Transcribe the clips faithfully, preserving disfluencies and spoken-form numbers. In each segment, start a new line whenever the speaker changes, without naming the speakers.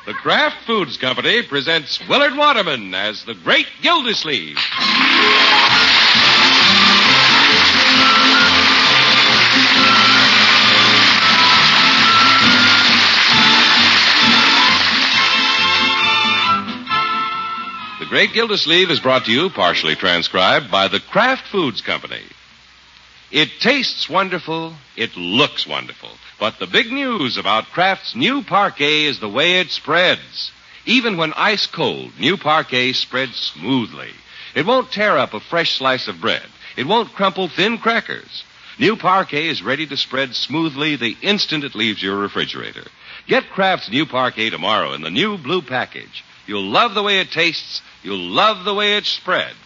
The Kraft Foods Company presents Willard Waterman as the Great Gildersleeve. The Great Gildersleeve is brought to you, partially transcribed, by the Kraft Foods Company. It tastes wonderful, it looks wonderful, but the big news about Kraft's new Parquet is the way it spreads. Even when ice cold, new Parquet spreads smoothly. It won't tear up a fresh slice of bread. It won't crumple thin crackers. New Parquet is ready to spread smoothly the instant it leaves your refrigerator. Get Kraft's new Parquet tomorrow in the new blue package. You'll love the way it tastes. You'll love the way it spreads.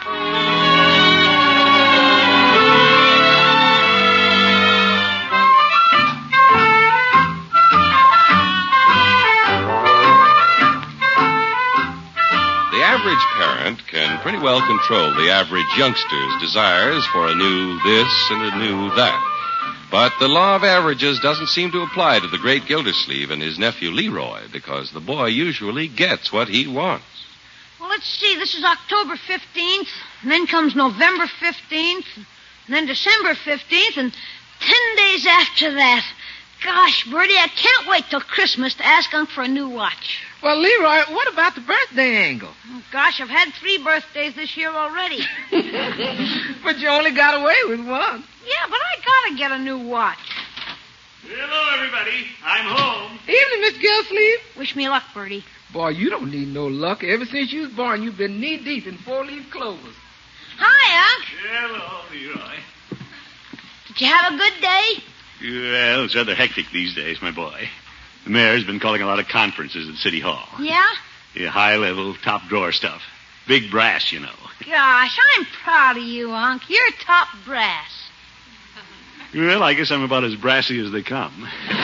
The average parent can pretty well control the average youngster's desires for a new this and a new that. But the law of averages doesn't seem to apply to the Great Gildersleeve and his nephew Leroy, because the boy usually gets what he wants.
Well, let's see. This is October fifteenth, and then comes November fifteenth, and then December fifteenth, and ten days after that. Gosh, Bertie, I can't wait till Christmas to ask Unc for a new watch.
Well, Leroy, what about the birthday angle?
Oh, gosh, I've had three birthdays this year already.
But you only got away with one.
Yeah, but I gotta get a new watch.
Hello, everybody. I'm home.
Evening, Miss Gildersleeve.
Wish me luck, Bertie.
Boy, you don't need no luck. Ever since you was born, you've been knee-deep in four-leaf clovers.
Hi, Unc.
Hello, Leroy.
Did you have a good day?
Well, it's rather hectic these days, my boy. The mayor's been calling a lot of conferences at City Hall.
Yeah?
Yeah, high-level, top-drawer stuff. Big brass, you know.
Gosh, I'm proud of you, Unc. You're top brass.
Well, I guess I'm about as brassy as they come.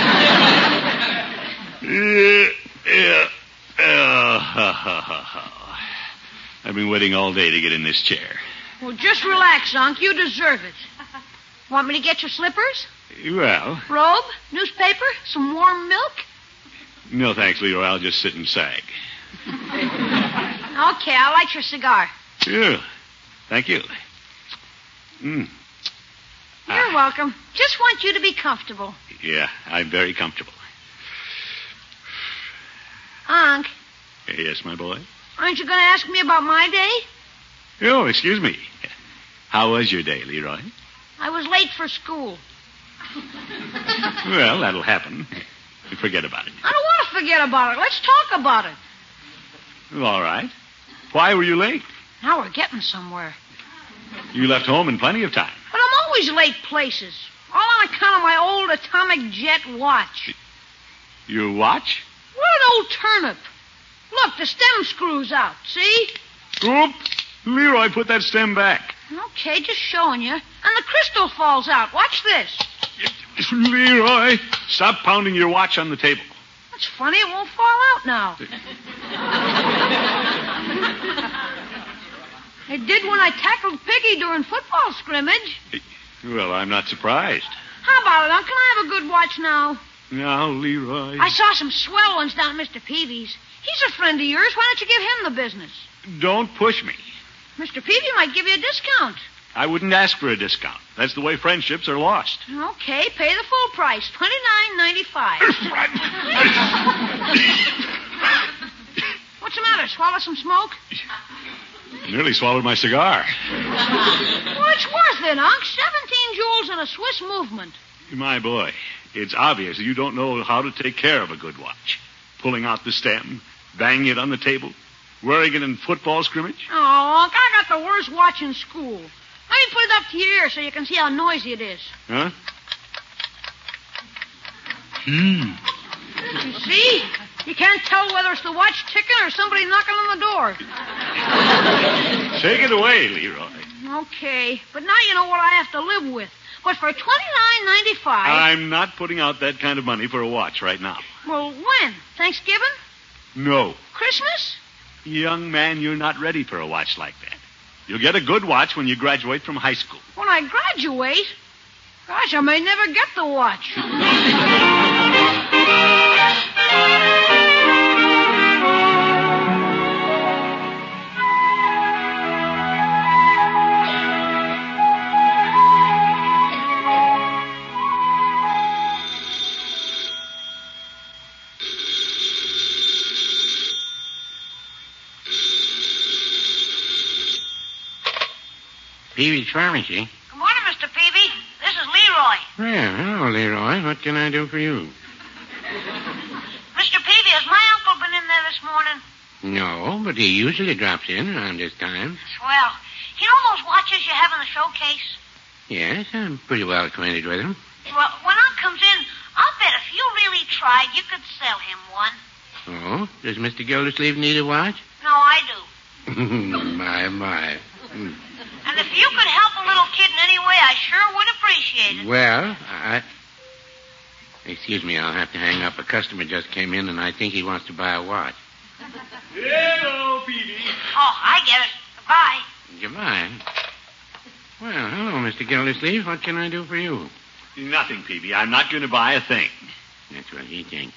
yeah, yeah. Oh, ha, ha, ha, ha. I've been waiting all day to get in this chair.
Well, just relax, Unc. You deserve it. Want me to get your slippers?
Well...
Robe? Newspaper? Some warm milk?
No, thanks, Leroy. I'll just sit and sag.
Okay, I'll light your cigar.
Yeah. Thank you. Mm.
You're ah. welcome. Just want you to be comfortable.
Yeah, I'm very comfortable.
Unc.
Yes, my boy?
Aren't you going to ask me about my day?
Oh, excuse me. How was your day, Leroy?
I was late for school.
Well, that'll happen. Forget about it.
I don't want to forget about it. Let's talk about it.
Well, all right. Why were you late?
Now we're getting somewhere.
You left home in plenty of time.
But I'm always late places. All on account of my old atomic jet watch.
Your watch?
What an old turnip. Look, the stem screws out. See?
Oop. Leroy, put that stem back.
Okay, just showing you. And the crystal falls out. Watch this.
Leroy, stop pounding your watch on the table.
That's funny. It won't fall out now. It did when I tackled Piggy during football scrimmage.
Well, I'm not surprised.
How about it, Unc? Can I have a good watch now?
Now, Leroy.
I saw some swell ones down at Mister Peavy's. He's a friend of yours. Why don't you give him the business?
Don't push me.
Mister Peavy might give you a discount.
I wouldn't ask for a discount. That's the way friendships are lost.
Okay, pay the full price, twenty-nine ninety-five. What's the matter? Swallow some smoke?
Nearly swallowed my cigar.
Well, it's worth it, Unc. Seventeen jewels and a Swiss movement.
My boy, it's obvious that you don't know how to take care of a good watch. Pulling out the stem, banging it on the table, wearing it in football scrimmage.
Oh, Unc, I got the worst watch in school. Let me put it up to your ear so you can see how noisy it is.
Huh? Hmm.
You see? You can't tell whether it's the watch ticking or somebody knocking on the door.
Take it away, Leroy.
Okay, but now you know what I have to live with. But for twenty-nine ninety-five...
I'm not putting out that kind of money for a watch right now.
Well, when? Thanksgiving?
No.
Christmas?
Young man, you're not ready for a watch like that. You'll get a good watch when you graduate from high school.
When I graduate? Gosh, I may never get the watch.
Peavy's Pharmacy.
Good morning, Mister Peavy. This is Leroy.
Well, hello, Leroy. What can I do for you?
Mister Peavy, has my uncle been in there this morning?
No, but he usually drops in around this time.
Swell. You know those watches you have in the showcase?
Yes, I'm pretty well acquainted with him.
Well, when Unc comes in, I'll bet if you really tried, you could sell him one.
Oh, does Mister Gildersleeve need a watch?
No, I do.
my, my. Hmm.
And if you could help a little kid in any way, I sure would appreciate it.
Well, I... Excuse me, I'll have to hang up. A customer just came in, and I think he wants to buy a watch.
Hello, Peavy.
Oh, I get it. Goodbye.
Goodbye. Well, hello, Mister Gildersleeve. What can I do for you?
Nothing, Peavy. I'm not going to buy a thing.
That's what he thinks.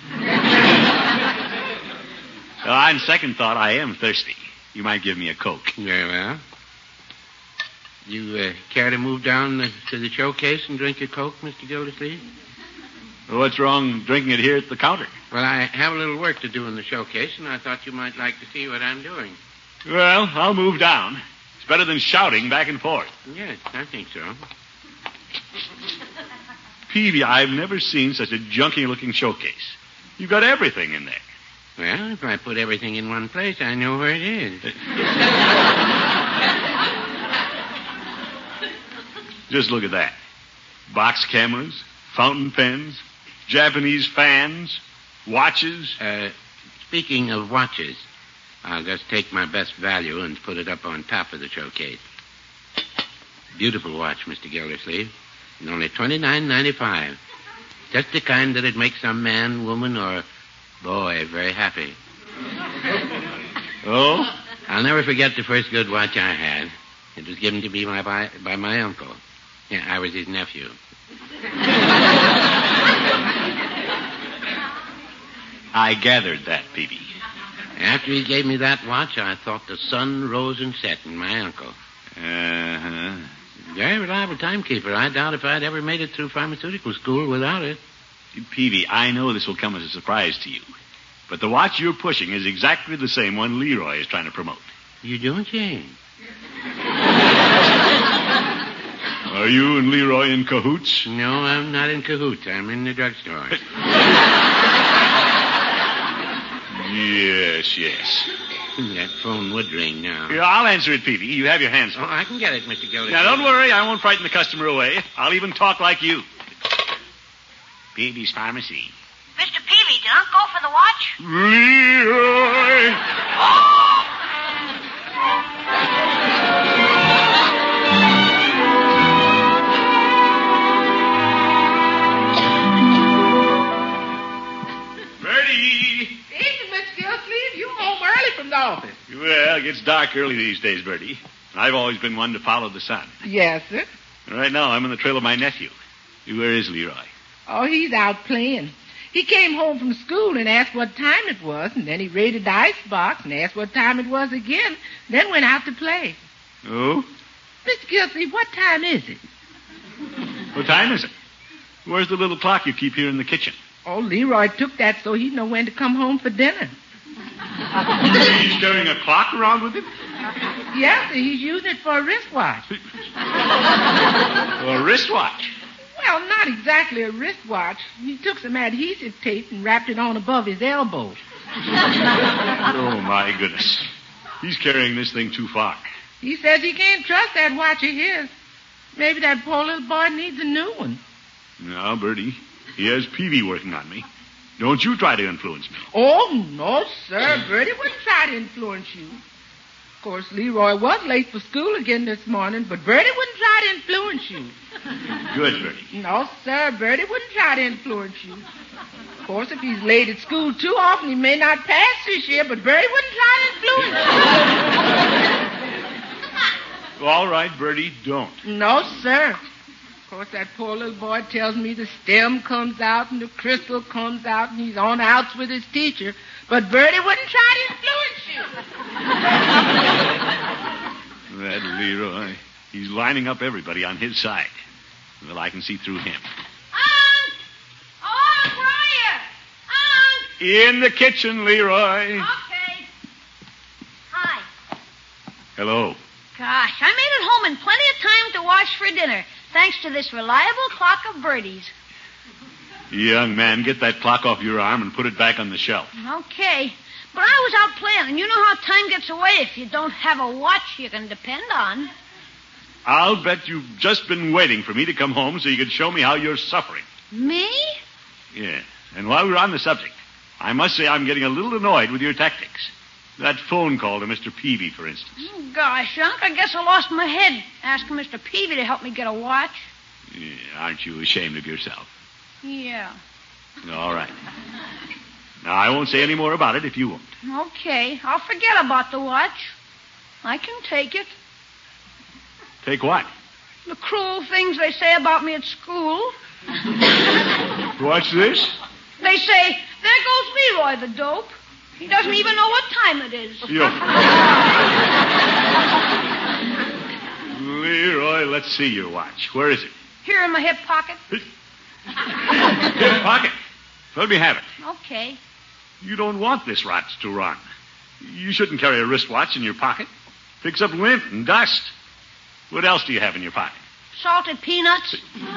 Uh, on second thought, I am thirsty. You might give me a Coke.
Very well. You uh, care to move down the, to the showcase and drink your Coke, Mister Gildersleeve?
Well, what's wrong drinking it here at the counter?
Well, I have a little work to do in the showcase, and I thought you might like to see what I'm doing.
Well, I'll move down. It's better than shouting back and forth.
Yes, I think so.
Peavy, I've never seen such a junky-looking showcase. You've got everything in there.
Well, if I put everything in one place, I know where it is.
Just look at that. Box cameras, fountain pens, Japanese fans, watches.
Uh, speaking of watches, I'll just take my best value and put it up on top of the showcase. Beautiful watch, Mister Gildersleeve. And only twenty-nine ninety-five. Just the kind that'd make some man, woman, or boy very happy.
Oh?
I'll never forget the first good watch I had. It was given to me by, by, by my uncle. Yeah, I was his nephew.
I gathered that, Peavy.
After he gave me that watch, I thought the sun rose and set in my uncle.
Uh-huh.
Very reliable timekeeper. I doubt if I'd ever made it through pharmaceutical school without it.
Peavy, I know this will come as a surprise to you, but the watch you're pushing is exactly the same one Leroy is trying to promote.
You don't say.
Are you and Leroy in cahoots?
No, I'm not in cahoots. I'm in the drugstore.
Yes, yes.
That phone would ring now.
Yeah, I'll answer it, Peavy. You have your hands full.
Oh, I can get it, Mister Gildersleeve.
Now, don't worry. I won't frighten the customer away. I'll even talk like you. Peavy's Pharmacy.
Mister Peavy, did Unc go for the watch?
Leroy! Bertie!
Evening, Mister Gildersleeve. You home early from the office.
Well, it gets dark early these days, Bertie. I've always been one to follow the sun.
Yes, sir.
Right now, I'm on the trail of my nephew. Where is Leroy?
Oh, he's out playing. He came home from school and asked what time it was, and then he raided the icebox and asked what time it was again, then went out to play.
Oh?
Mister Gildersleeve, what time is it?
What time is it? Where's the little clock you keep here in the kitchen?
Oh, Leroy took that so he'd know when to come home for dinner.
He's carrying a clock around with him?
Yes, sir, he's using it for a wristwatch.
A wristwatch?
Well, not exactly a wristwatch. He took some adhesive tape and wrapped it on above his elbow.
Oh, my goodness. He's carrying this thing too far.
He says he can't trust that watch of his. Maybe that poor little boy needs a new one.
Now, Bertie, he has Peavy working on me. Don't you try to influence me.
Oh, no, sir. Bertie wouldn't try to influence you. Of course, Leroy was late for school again this morning, but Bertie wouldn't try to influence you.
Good, Bertie.
No, sir. Bertie wouldn't try to influence you. Of course, if he's late at school too often, he may not pass this year, but Bertie wouldn't try to influence you.
All right, Bertie, don't.
No, sir. Of course, that poor little boy tells me the stem comes out and the crystal comes out and he's on outs with his teacher, but Bertie wouldn't try to influence you.
That Leroy, he's lining up everybody on his side. Well, I can see through him.
Unc! Oh, Unc, where are you? Unc!
In the kitchen, Leroy.
Okay. Hi.
Hello.
Gosh, I made it home in plenty of time to wash for dinner, thanks to this reliable clock of Bertie's.
Young man, get that clock off your arm and put it back on the shelf.
Okay. But I was out playing, and you know how time gets away if you don't have a watch you can depend on.
I'll bet you've just been waiting for me to come home so you could show me how you're suffering.
Me?
Yeah. And while we're on the subject, I must say I'm getting a little annoyed with your tactics. That phone call to Mister Peavy, for instance.
Oh, gosh, Unc, I guess I lost my head asking Mister Peavy to help me get a watch.
Yeah, aren't you ashamed of yourself?
Yeah.
All right. Now, I won't say any more about it if you won't.
Okay, I'll forget about the watch. I can take it.
Take what?
The cruel things they say about me at school.
What's this?
They say, there goes Leroy, the dope. He doesn't even know what time it is.
You. Leroy, let's see your watch. Where is it?
Here in my hip pocket.
Hip pocket? Let me have it.
Okay.
You don't want this watch to run. You shouldn't carry a wristwatch in your pocket. Picks up lint and dust. What else do you have in your pocket?
Salted peanuts.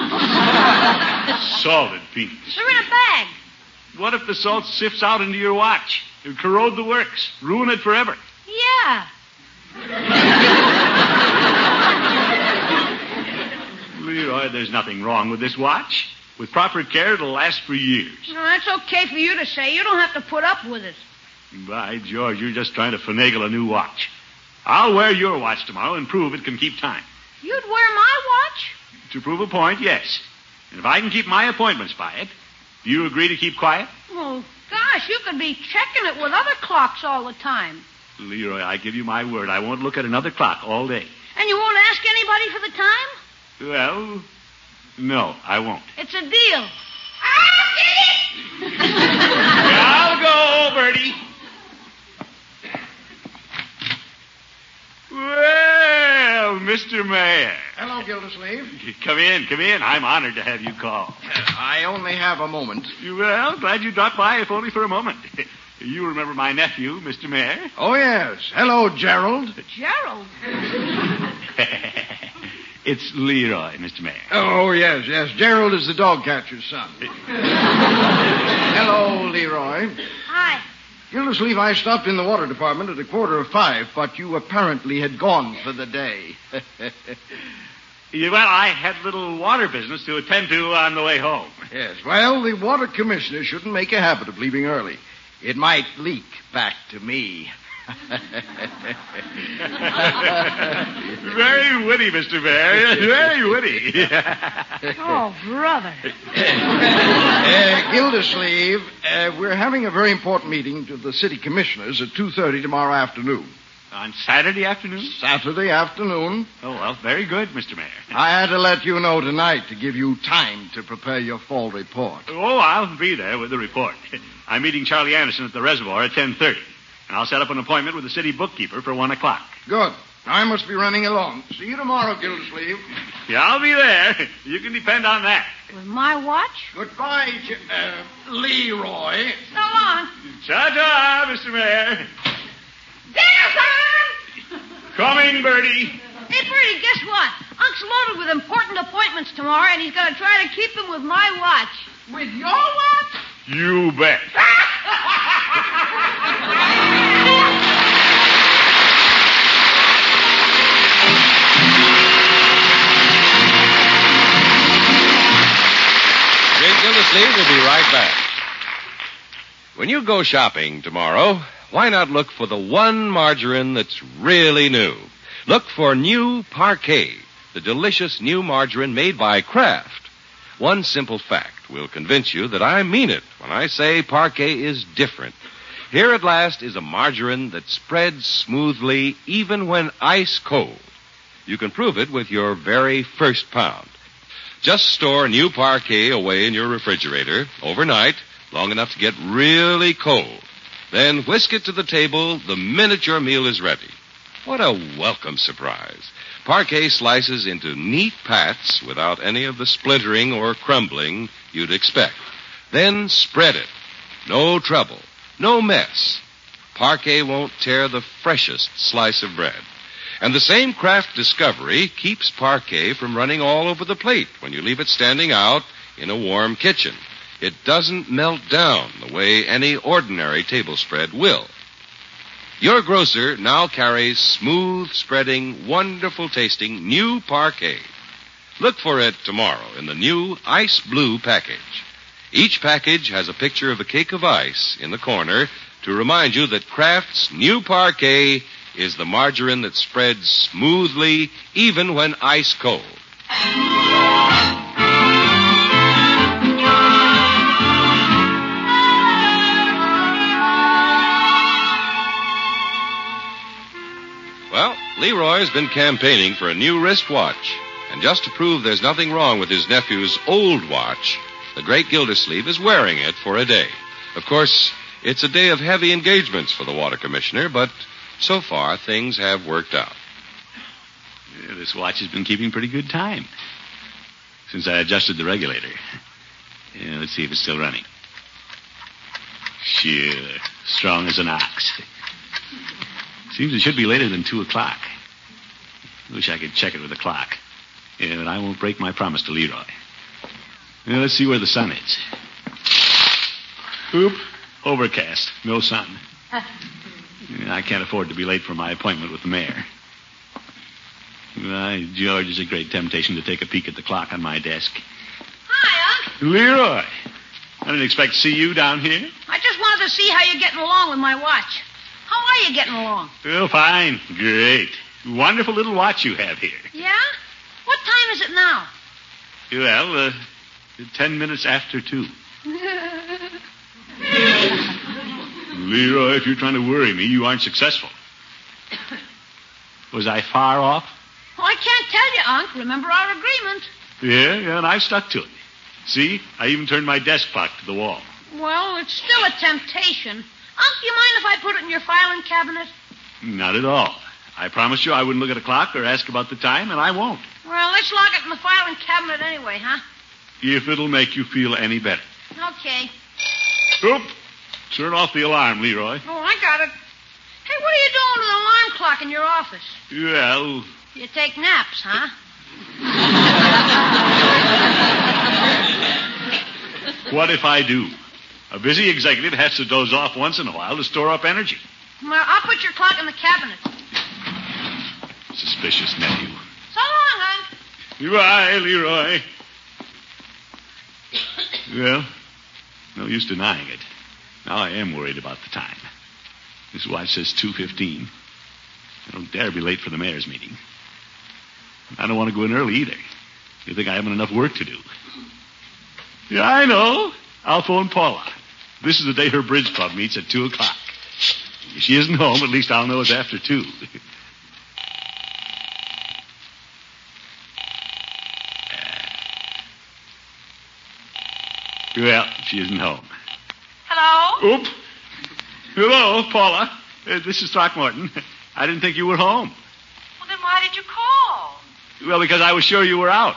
Salted peanuts.
They're in a bag.
What if the salt sifts out into your watch? It'll corrode the works. Ruin it forever.
Yeah.
Leroy, there's nothing wrong with this watch. With proper care, it'll last for years.
No, that's okay for you to say. You don't have to put up with it.
By George, you're just trying to finagle a new watch. I'll wear your watch tomorrow and prove it can keep time.
You'd wear my watch?
To prove a point, yes. And if I can keep my appointments by it, do you agree to keep quiet?
Oh, gosh, you could be checking it with other clocks all the time.
Leroy, I give you my word, I won't look at another clock all day.
And you won't ask anybody for the time?
Well, no, I won't.
It's a deal.
I'll go, Bertie. Well, Mister Mayor.
Hello, Gildersleeve.
Come in, come in. I'm honored to have you call.
I only have a moment.
Well, glad you dropped by, if only for a moment. You remember my nephew, Mister Mayor?
Oh, yes. Hello, Gerald.
Gerald?
It's Leroy, Mister Mayor.
Oh, yes, yes. Gerald is the dog catcher's son. Hello, Leroy.
Hi.
Gildersleeve, I stopped in the water department at a quarter of five, but you apparently had gone for the day.
Yeah, well, I had a little water business to attend to on the way home.
Yes, well, the water commissioner shouldn't make a habit of leaving early. It might leak back to me.
Very witty, Mister Mayor. Very witty.
Oh, brother.
uh, Gildersleeve, uh, we're having a very important meeting to the city commissioners at two thirty tomorrow afternoon.
On Saturday afternoon?
Saturday afternoon.
Oh, well, very good, Mister Mayor.
I had to let you know tonight to give you time to prepare your fall report.
Oh, I'll be there with the report. I'm meeting Charlie Anderson at the reservoir at ten thirty. And I'll set up an appointment with the city bookkeeper for one o'clock.
Good. I must be running along. See you tomorrow, Gildersleeve.
Yeah, I'll be there. You can depend on that.
With my watch?
Goodbye, J- uh, Leroy.
So long.
Ta-ta, Mister Mayor.
Dinner time!
Coming, Bertie.
Hey, Bertie, guess what? Unc's loaded with important appointments tomorrow, and he's going to try to keep them with my watch.
With your watch?
You bet.
Great Gildersleeve will be right back. When you go shopping tomorrow, why not look for the one margarine that's really new? Look for new Parquet, the delicious new margarine made by Kraft. One simple fact will convince you that I mean it when I say Parquet is different. Here at last is a margarine that spreads smoothly even when ice cold. You can prove it with your very first pound. Just store new Parquet away in your refrigerator overnight, long enough to get really cold. Then whisk it to the table the minute your meal is ready. What a welcome surprise. Parquet slices into neat pats without any of the splintering or crumbling you'd expect. Then spread it. No trouble. No mess. Parquet won't tear the freshest slice of bread. And the same Kraft Discovery keeps parquet from running all over the plate when you leave it standing out in a warm kitchen. It doesn't melt down the way any ordinary table spread will. Your grocer now carries smooth-spreading, wonderful-tasting new parquet. Look for it tomorrow in the new ice blue package. Each package has a picture of a cake of ice in the corner to remind you that Kraft's new parquet is the margarine that spreads smoothly even when ice cold. Well, Leroy's been campaigning for a new wristwatch. And just to prove there's nothing wrong with his nephew's old watch, the great Gildersleeve is wearing it for a day. Of course, it's a day of heavy engagements for the water commissioner, but so far things have worked out.
Yeah, this watch has been keeping pretty good time since I adjusted the regulator. Yeah, let's see if it's still running. Sure, strong as an ox. Seems it should be later than two o'clock. Wish I could check it with a clock. Yeah, but I won't break my promise to Leroy. Yeah, let's see where the sun is. Oop, overcast, no sun. Yeah, I can't afford to be late for my appointment with the mayor. Why, George, is a great temptation to take a peek at the clock on my desk.
Hi, Unc.
Leroy, I didn't expect to see you down here.
I just wanted to see how you're getting along with my watch. How are you getting along?
Well, fine. Great. Wonderful little watch you have here.
Yeah? What time is it now?
Well, uh, ten minutes after two. Leroy, if you're trying to worry me, you aren't successful. Was I far off?
Oh, I can't tell you, Unc. Remember our agreement.
Yeah, yeah, and I've stuck to it. See, I even turned my desk clock to the wall.
Well, it's still a temptation. Unc, do you mind if I put it in your filing cabinet?
Not at all. I promised you I wouldn't look at a clock or ask about the time, and I won't.
Well, let's lock it in the filing cabinet anyway, huh?
If it'll make you feel any better.
Okay.
Oop! Turn off the alarm, Leroy.
Oh, I got it. Hey, what are you doing with an alarm clock in your office?
Well...
You take naps, huh?
What if I do? A busy executive has to doze off once in a while to store up energy.
Well, I'll put your clock in the cabinet.
Suspicious nephew.
So long, Unc.
Goodbye, Leroy. Well, no use denying it. Now I am worried about the time. This watch says two fifteen. I don't dare be late for the mayor's meeting. I don't want to go in early either. You think I haven't enough work to do? Yeah, I know. I'll phone Paula. This is the day her bridge club meets at two o'clock. If she isn't home, at least I'll know it's after two. Well, she isn't home.
Hello?
Oop. Hello, Paula. Uh, this is Throckmorton. I didn't think you were home.
Well, then why did you call?
Well, because I was sure you were out.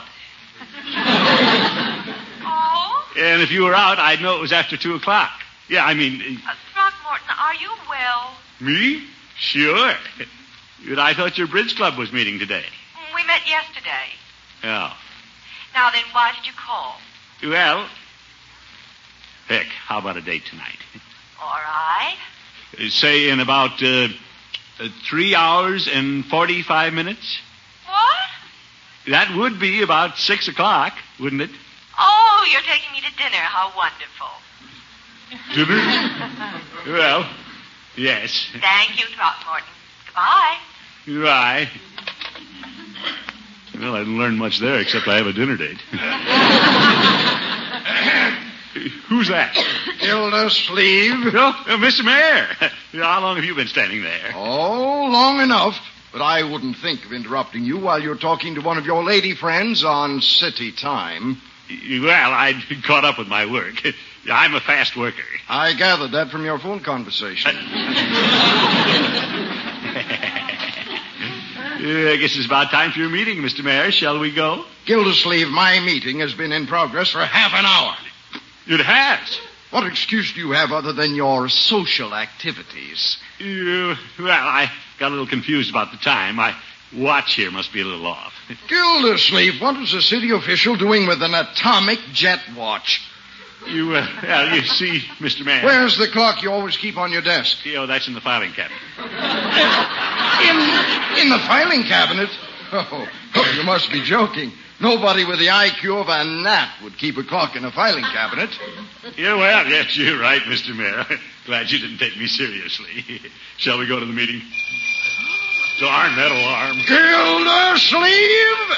Oh?
And if you were out, I'd know it was after two o'clock. Yeah, I mean...
Uh, Throckmorton, are you well?
Me? Sure. But I thought your bridge club was meeting today.
We met yesterday.
Oh.
Now then, why did you call?
Well, heck, how about a date tonight?
All right.
Uh, Say in about uh, uh, three hours and forty-five minutes.
What?
That would be about six o'clock, wouldn't it?
Oh, you're taking me to dinner. How wonderful.
Dinner? Well, yes.
Thank you, Throckmorton. Goodbye.
Goodbye. Well, I didn't learn much there, except I have a dinner date. Who's that?
Gildersleeve.
Oh, uh, Mister Mayor. How long have you been standing there?
Oh, long enough. But I wouldn't think of interrupting you while you're talking to one of your lady friends on city time.
Well, I'd caught up with my work. I'm a fast worker.
I gathered that from your phone conversation.
Uh, I guess it's about time for your meeting, Mister Mayor. Shall we go?
Gildersleeve, my meeting has been in progress for half an hour.
It has.
What excuse do you have other than your social activities?
Uh, well, I got a little confused about the time. I watch here must be a little off.
Gildersleeve, what is a city official doing with an atomic jet watch?
You, uh, well, you see, Mister Mayor.
Where's the clock you always keep on your desk?
Oh, that's in the filing cabinet.
In, in the filing cabinet? Oh, oh, you must be joking. Nobody with the I Q of a gnat would keep a clock in a filing cabinet.
Yeah, well, yes, you're right, Mister Mayor. Glad you didn't take me seriously. Shall we go to the meeting? Darn that alarm.
Gildersleeve!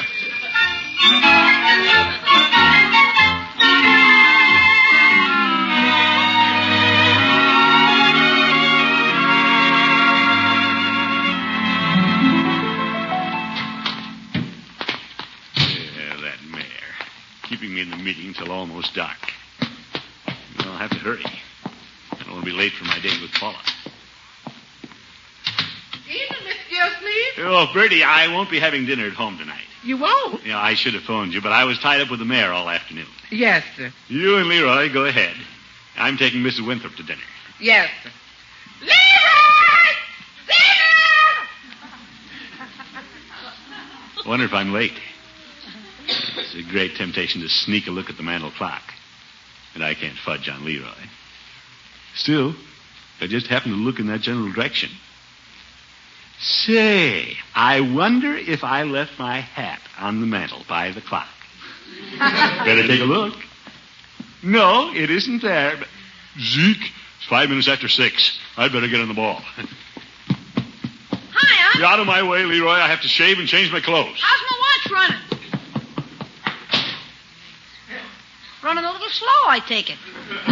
Keeping me in the meeting till almost dark. Well, I'll have to hurry. I don't want to be late for my date with Paula.
Evening, Miss Gildersleeve.
Oh, Bertie, I won't be having dinner at home tonight.
You won't?
Yeah, I should have phoned you, but I was tied up with the mayor all afternoon.
Yes, sir.
You and Leroy go ahead. I'm taking Missus Winthrop to dinner.
Yes, sir. Leroy! Dinner!
Wonder if I'm late. It's a great temptation to sneak a look at the mantel clock. And I can't fudge on Leroy. Still, I just happened to look in that general direction. Say, I wonder if I left my hat on the mantel by the clock. Better take a look. No, it isn't there. But Zeke, it's five minutes after six. I'd better get on the ball.
Hi, Unc.
Get out of my way, Leroy. I have to shave and change my clothes.
How's my watch running? Running a little slow, I take it.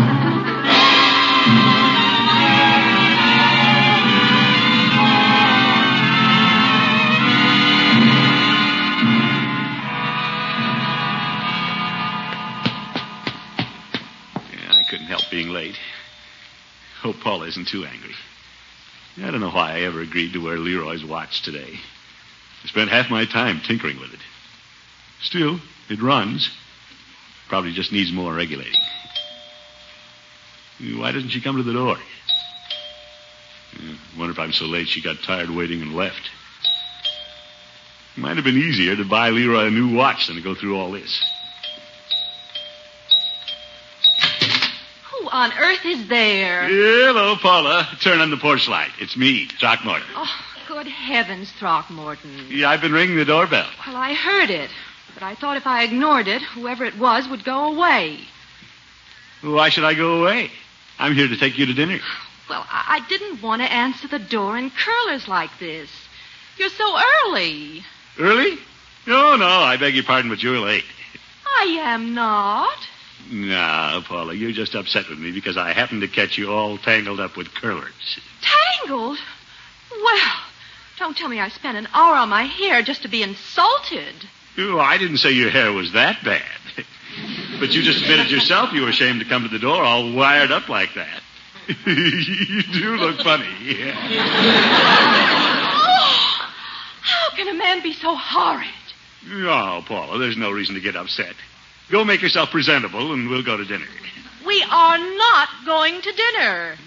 Yeah, I couldn't help being late. Hope Paula isn't too angry. I don't know why I ever agreed to wear Leroy's watch today. I spent half my time tinkering with it. Still, it runs. Probably just needs more regulating. Why doesn't she come to the door? I wonder if I'm so late she got tired waiting and left. It might have been easier to buy Leroy a new watch than to go through all this.
Who on earth is there?
Hello, Paula. Turn on the porch light. It's me, Throckmorton.
Oh, good heavens, Throckmorton.
Yeah, I've been ringing the doorbell.
Well, I heard it. But I thought if I ignored it, whoever it was would go away.
Why should I go away? I'm here to take you to dinner.
Well, I, I didn't want to answer the door in curlers like this. You're so early.
Early? No, no, I beg your pardon, but you're late.
I am not.
No, Paula, you're just upset with me because I happened to catch you all tangled up with curlers.
Tangled? Well, don't tell me I spent an hour on my hair just to be insulted.
Oh, I didn't say your hair was that bad. But you just admitted yourself you were ashamed to come to the door all wired up like that. You do look funny. Yeah.
Oh, how can a man be so horrid?
Oh, Paula, there's no reason to get upset. Go make yourself presentable, and we'll go to dinner.
We are not going to dinner.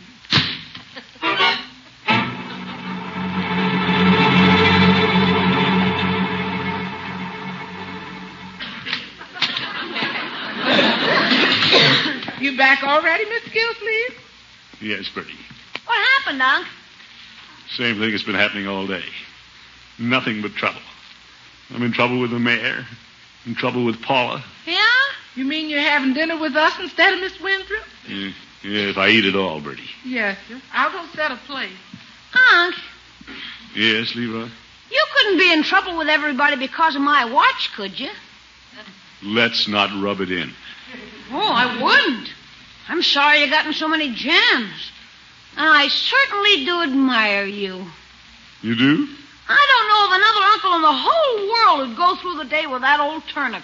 You back already, Miss Gildersleeve?
Yes, Bertie.
What happened, Unc?
Same thing has been happening all day. Nothing but trouble. I'm in trouble with the mayor. In trouble with Paula.
Yeah?
You mean you're having dinner with us instead of Miss Winthrop?
Yeah, yeah, if I eat it all, Bertie.
Yes, sir. I'll go set a plate.
Unc,
Yes, Leroy?
you couldn't be in trouble with everybody because of my watch, could you?
Let's not rub it in.
Oh, I wouldn't. I'm sorry you got in so many jams. And I certainly do admire you.
You do?
I don't know of another uncle in the whole world who'd go through the day with that old turnip.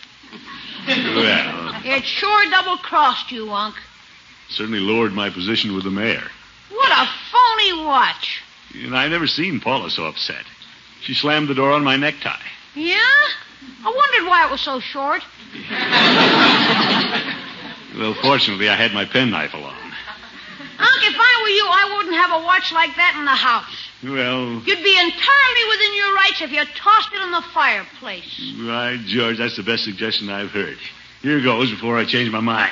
Well,
It sure double-crossed you, Unc.
certainly lowered my position with the mayor.
What a phony watch.
And I've never seen Paula so upset. She slammed the door on my necktie.
Yeah? I wondered why it was so short.
Well, fortunately, I had my penknife along.
Unc, if I were you, I wouldn't have a watch like that in the house.
Well,
You'd be entirely within your rights if you tossed it in the fireplace.
right, George, that's the best suggestion I've heard. Here goes before I change my mind.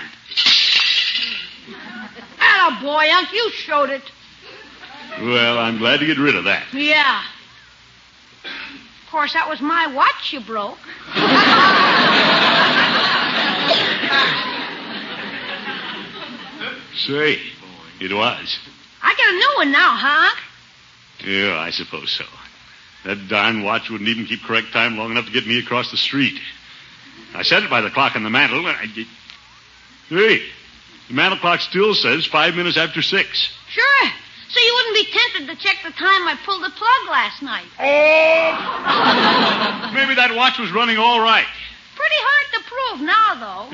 Atta boy, Unc, you showed it.
Well, I'm glad to get rid of that.
Yeah. Of course, that was my watch you broke.
Say, it was.
I get a new one now, huh, Unc?
Yeah, I suppose so. That darn watch wouldn't even keep correct time long enough to get me across the street. I set it by the clock on the mantel, and I get... Hey, the mantel clock still says five minutes after six.
Sure. So you wouldn't be tempted to check the time I pulled the plug last night.
Oh! Maybe that watch was running all right.
Pretty hard to prove now, though.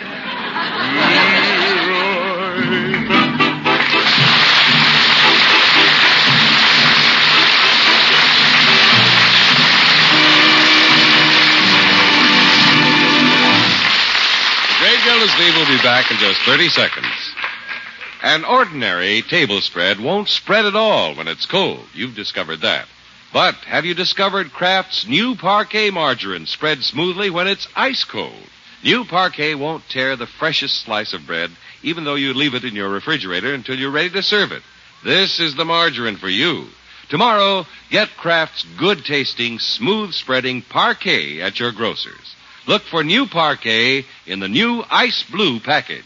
Great Gildersleeve will be back in just thirty seconds. An ordinary table spread won't spread at all when it's cold. You've discovered that. But have you discovered Kraft's new Parquet margarine spreads smoothly when it's ice cold? New Parquet won't tear the freshest slice of bread, even though you leave it in your refrigerator until you're ready to serve it. This is the margarine for you. Tomorrow, get Kraft's good-tasting, smooth-spreading Parquet at your grocer's. Look for new Parquet in the new ice blue package.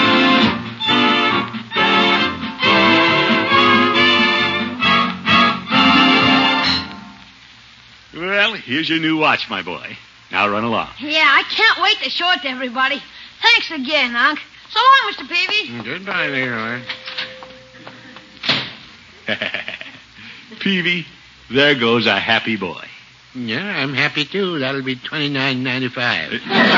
Well, here's your new watch, my boy. Now run along.
Yeah, I can't wait to show it to everybody. Thanks again, Unc. So long, Mister Peavy.
Goodbye, Leroy.
Peavy, there goes a happy boy.
Yeah, I'm happy, too. That'll be twenty-nine ninety-five.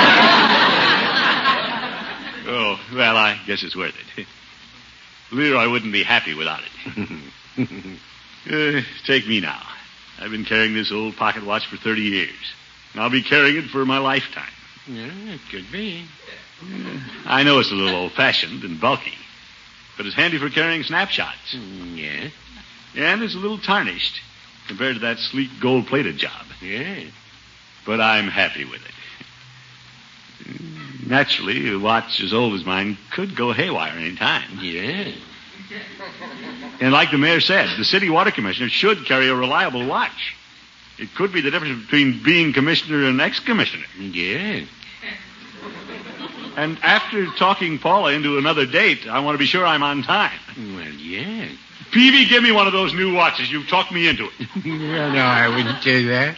Oh, well, I guess it's worth it. Leroy wouldn't be happy without it. uh, take me now. I've been carrying this old pocket watch for thirty years. And I'll be carrying it for my lifetime.
Yeah, it could be.
Uh, I know it's a little old-fashioned and bulky, but it's handy for carrying snapshots.
Mm, yeah.
And it's a little tarnished compared to that sleek gold-plated job.
Yeah.
But I'm happy with it. Naturally, a watch as old as mine could go haywire any time.
Yeah.
And like the mayor said, the city water commissioner should carry a reliable watch. It could be the difference between being commissioner and ex-commissioner.
Yeah.
And after talking Paula into another date, I want to be sure I'm on time.
Well, yeah.
Peavy, give me one of those new watches. You've talked me into it.
Well, no, I wouldn't do that.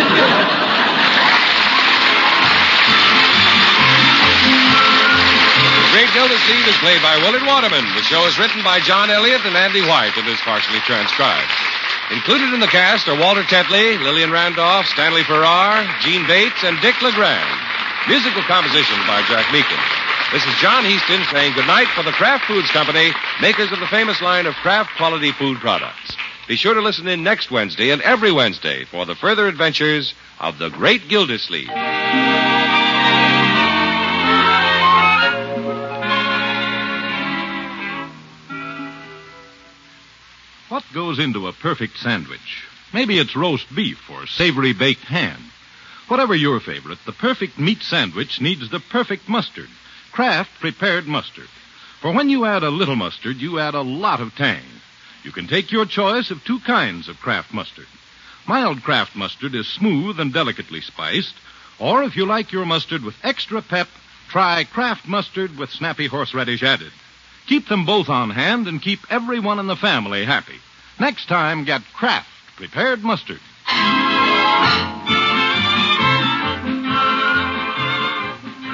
The Great Gildersleeve is played by Willard Waterman. The show is written by John Elliott and Andy White and is partially transcribed. Included in the cast are Walter Tetley, Lillian Randolph, Stanley Farrar, Gene Bates, and Dick LeGrand. Musical composition by Jack Meakin. This is John Heaston saying goodnight for the Kraft Foods Company, makers of the famous line of Kraft quality food products. Be sure to listen in next Wednesday and every Wednesday for the further adventures of the Great Gildersleeve.
What goes into a perfect sandwich? Maybe it's roast beef or savory baked ham. Whatever your favorite, the perfect meat sandwich needs the perfect mustard. Kraft prepared mustard. For when you add a little mustard, you add a lot of tang. You can take your choice of two kinds of Kraft mustard. Mild Kraft mustard is smooth and delicately spiced, or if you like your mustard with extra pep, try Kraft mustard with snappy horseradish added. Keep them both on hand and keep everyone in the family happy. Next time, get Kraft prepared mustard.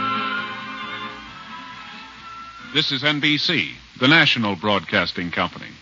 This is N B C, the national broadcasting company.